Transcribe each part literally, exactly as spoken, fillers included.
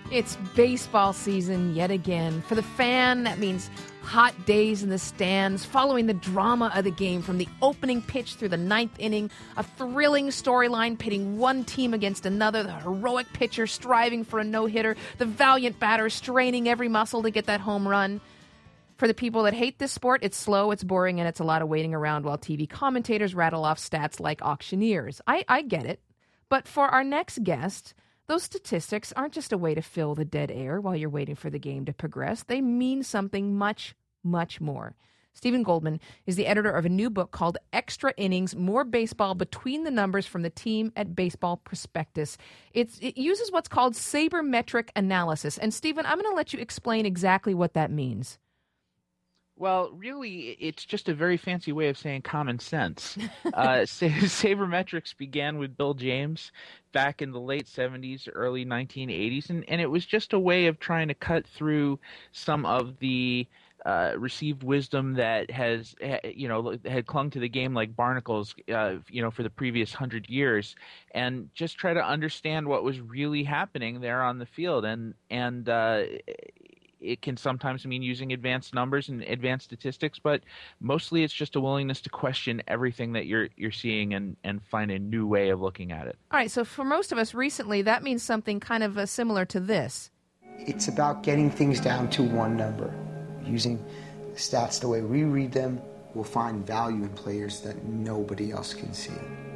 It's baseball season yet again. For the fan, that means hot days in the stands, following the drama of the game from the opening pitch through the ninth inning, a thrilling storyline pitting one team against another, the heroic pitcher striving for a no-hitter, the valiant batter straining every muscle to get that home run. For the people that hate this sport, it's slow, it's boring, and it's a lot of waiting around while T V commentators rattle off stats like auctioneers. I, I get it. But for our next guest, those statistics aren't just a way to fill the dead air while you're waiting for the game to progress. They mean something much, much more. Stephen Goldman is the editor of a new book called Extra Innings, More Baseball Between the Numbers from the Team at Baseball Prospectus. It's, it uses what's called sabermetric analysis. And Stephen, I'm going to let you explain exactly what that means. Well, really, it's just a very fancy way of saying common sense. uh, sabermetrics began with Bill James back in the late seventies, early nineteen eighties, and, and it was just a way of trying to cut through some of the uh, received wisdom that has, you know, had clung to the game like barnacles, uh, you know, for the previous hundred years, and just try to understand what was really happening there on the field, and and. Uh, It can sometimes mean using advanced numbers and advanced statistics, but mostly it's just a willingness to question everything that you're you're seeing and, and find a new way of looking at it. All right, so for most of us recently, that means something kind of uh, similar to this. It's about getting things down to one number. Using stats the way we read them, we'll find value in players that nobody else can see.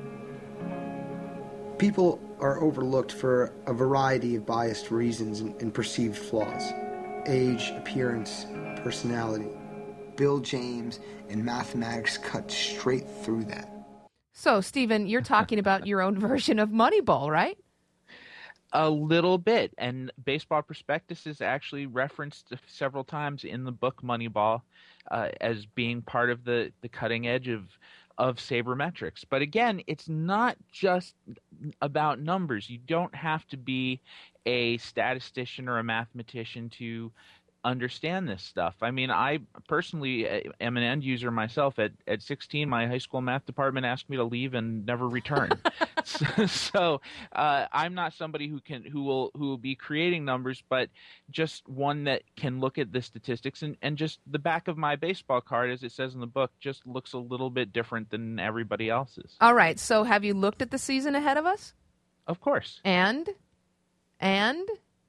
People are overlooked for a variety of biased reasons and, and perceived flaws. Age, appearance, personality. Bill James and mathematics cut straight through that. So, Stephen, you're talking about your own version of Moneyball, right? A little bit. And Baseball Prospectus is actually referenced several times in the book Moneyball uh, as being part of the, the cutting edge of of sabermetrics. But again, it's not just about numbers. You don't have to be a statistician or a mathematician to understand this stuff. I mean, I personally am an end user myself. At at sixteen, my high school math department asked me to leave and never return. so so uh, I'm not somebody who can who will who will be creating numbers, but just one that can look at the statistics and, and just the back of my baseball card, as it says in the book, just looks a little bit different than everybody else's. All right. So have you looked at the season ahead of us? Of course. And? And?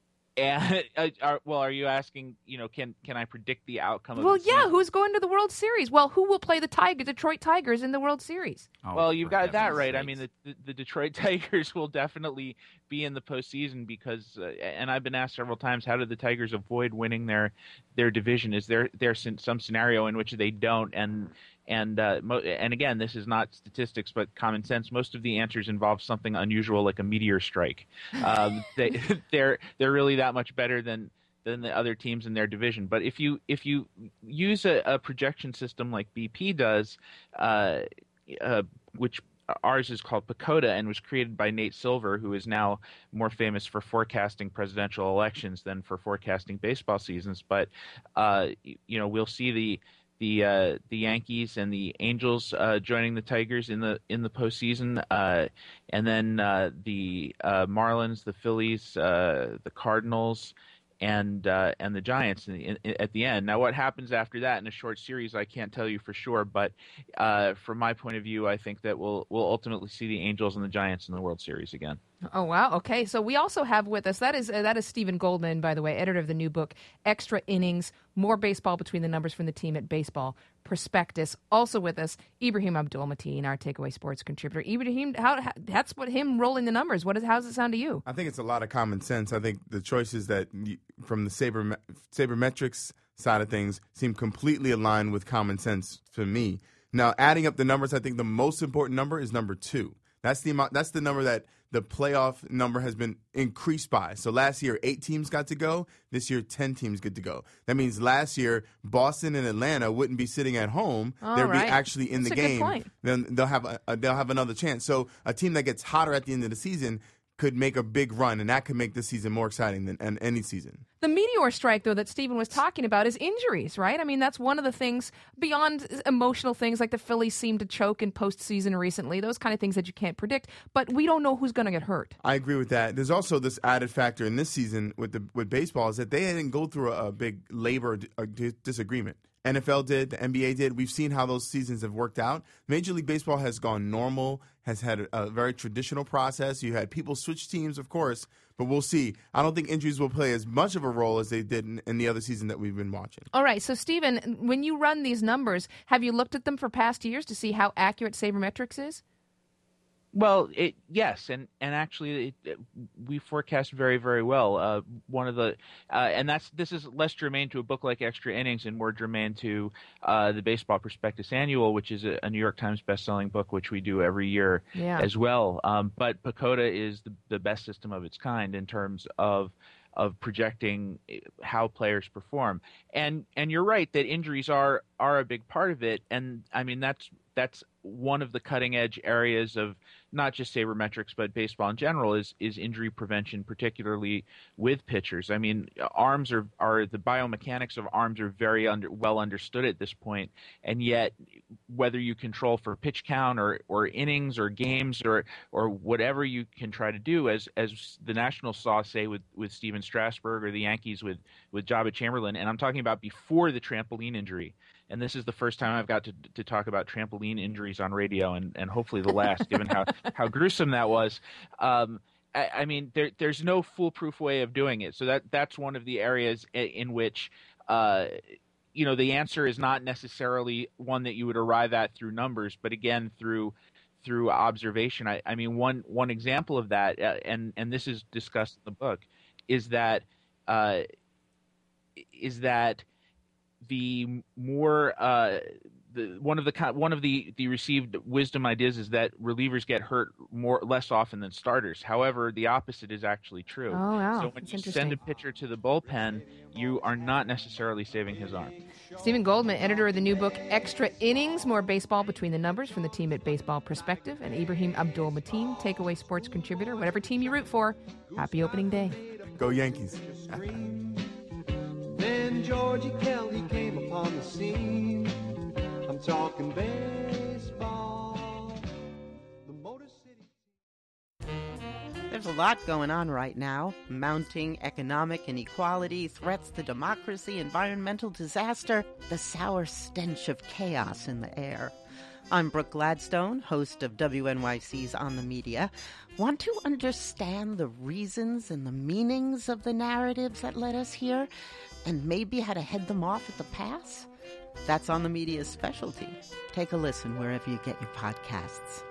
And uh, are, well, are you asking? You know, can can I predict the outcome of well, the yeah. season? Who's going to the World Series? Well, who will play the Tiger, Detroit Tigers in the World Series? Oh, well, you've got that right. Sakes. I mean, the, the the Detroit Tigers will definitely be in the postseason because, uh, and I've been asked several times, how did the Tigers avoid winning their their division? Is there there's some scenario in which they don't? And And uh, mo- and again, this is not statistics, but common sense. Most of the answers involve something unusual, like a meteor strike. Um, they, they're they're really that much better than than the other teams in their division. But if you if you use a, a projection system like B P does, uh, uh, which ours is called PECOTA and was created by Nate Silver, who is now more famous for forecasting presidential elections than for forecasting baseball seasons. But uh, you know, we'll see the the uh, the Yankees and the Angels uh, joining the Tigers in the in the postseason, uh, and then uh, the uh, Marlins, the Phillies, uh, the Cardinals, and uh, and the Giants in the, in, at the end. Now, what happens after that in a short series, I can't tell you for sure. But uh, from my point of view, I think that we'll we'll ultimately see the Angels and the Giants in the World Series again. Oh, wow. Okay. So we also have with us, that is uh, that is Stephen Goldman, by the way, editor of the new book, Extra Innings, More Baseball Between the Numbers from the Team at Baseball Prospectus. Also with us, Ibrahim Abdul-Mateen, our Takeaway Sports contributor. Ibrahim, how, how, that's what him rolling the numbers. What is, how does it sound to you? I think it's a lot of common sense. I think the choices that you, from the saber, sabermetrics side of things seem completely aligned with common sense for me. Now, adding up the numbers, I think the most important number is number two. That's the amount. That's the number that the playoff number has been increased by. So last year, eight teams got to go. This year, ten teams get to go. That means last year, Boston and Atlanta wouldn't be sitting at home. All They'd right. be actually in That's the a good game. point. Then they'll have a, a, they'll have another chance. So a team that gets hotter at the end of the season could make a big run, and that could make this season more exciting than, than any season. The meteor strike, though, that Stephen was talking about is injuries, right? I mean, that's one of the things beyond emotional things like the Phillies seem to choke in postseason recently, those kind of things that you can't predict. But we don't know who's going to get hurt. I agree with that. There's also this added factor in this season with the with baseball is that they didn't go through a, a big labor a disagreement. N F L did, the N B A did. We've seen how those seasons have worked out. Major League Baseball has gone normal, has had a, a very traditional process. You had people switch teams, of course, but we'll see. I don't think injuries will play as much of a role as they did in, in the other season that we've been watching. All right, so Stephen, when you run these numbers, have you looked at them for past years to see how accurate Sabermetrics is? Well, it, yes, and and actually, it, it, we forecast very, very well. Uh, one of the, uh, and that's this is less germane to a book like Extra Innings and more germane to uh, the Baseball Prospectus Annual, which is a, a New York Times best-selling book, which we do every year yeah. as well. Um, but PECOTA is the, the best system of its kind in terms of of projecting how players perform. And and you're right that injuries are are a big part of it. And I mean that's that's one of the cutting edge areas of not just sabermetrics but baseball in general is is injury prevention, particularly with pitchers. I mean, arms are are the biomechanics of arms are very under, well understood at this point, and yet whether you control for pitch count or or innings or games or or whatever you can try to do, as as the Nationals saw say with with Steven Strasburg or the Yankees with with Jabba Chamberlain, and I'm talking about before the trampoline injury. And this is the first time I've got to to talk about trampoline injuries on radio, and, and hopefully the last, given how, how gruesome that was. Um, I, I mean, there, there's no foolproof way of doing it. So that that's one of the areas in, in which, uh, you know, the answer is not necessarily one that you would arrive at through numbers, but again through through observation. I, I mean, one one example of that, uh, and and this is discussed in the book, is that uh, is that. The more uh, the one of the one of the, the received wisdom ideas is that relievers get hurt more less often than starters. However, the opposite is actually true. Oh, wow. So when That's you send a pitcher to the bullpen, you are not necessarily saving his arm. Stephen Goldman, editor of the new book Extra Innings, More Baseball Between the Numbers from the team at Baseball Perspective, and Ibrahim Abdul-Mateen, Takeaway Sports contributor. Whatever team you root for, happy opening day. Go Yankees. Then Georgie Kelly came upon the scene. I'm talking baseball. The Motor City. There's a lot going on right now. Mounting economic inequality, threats to democracy, environmental disaster, the sour stench of chaos in the air. I'm Brooke Gladstone, host of W N Y C's On the Media. Want to understand the reasons and the meanings of the narratives that led us here? And maybe how to head them off at the pass? That's On the Media's specialty. Take a listen wherever you get your podcasts.